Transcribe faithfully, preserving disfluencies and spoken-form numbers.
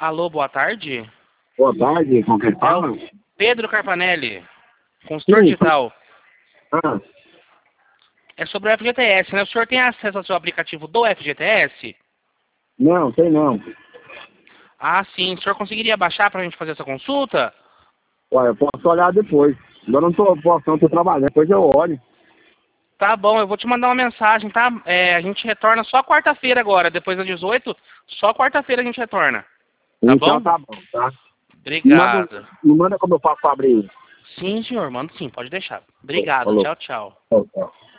Alô, boa tarde. Boa tarde, com quem fala? Pedro Carpanelli, consultor Sim. digital. Ah, É sobre o F G T S, né? O senhor tem acesso ao seu aplicativo do F G T S? não, tem não. Ah, sim. O senhor conseguiria baixar para a gente fazer essa consulta? Olha, eu posso olhar depois. Agora eu não tô, posso não, tô trabalhando, depois eu olho. Tá bom, eu vou te mandar uma mensagem, tá? É, a gente retorna só quarta-feira agora, depois das dezoito, só quarta-feira a gente retorna. Tá Então bom? tá bom, tá? Me manda, Obrigado. me manda como eu faço pra abrir. Sim, senhor, manda sim, pode deixar. Obrigado, Falou. tchau, tchau. Tchau, tchau.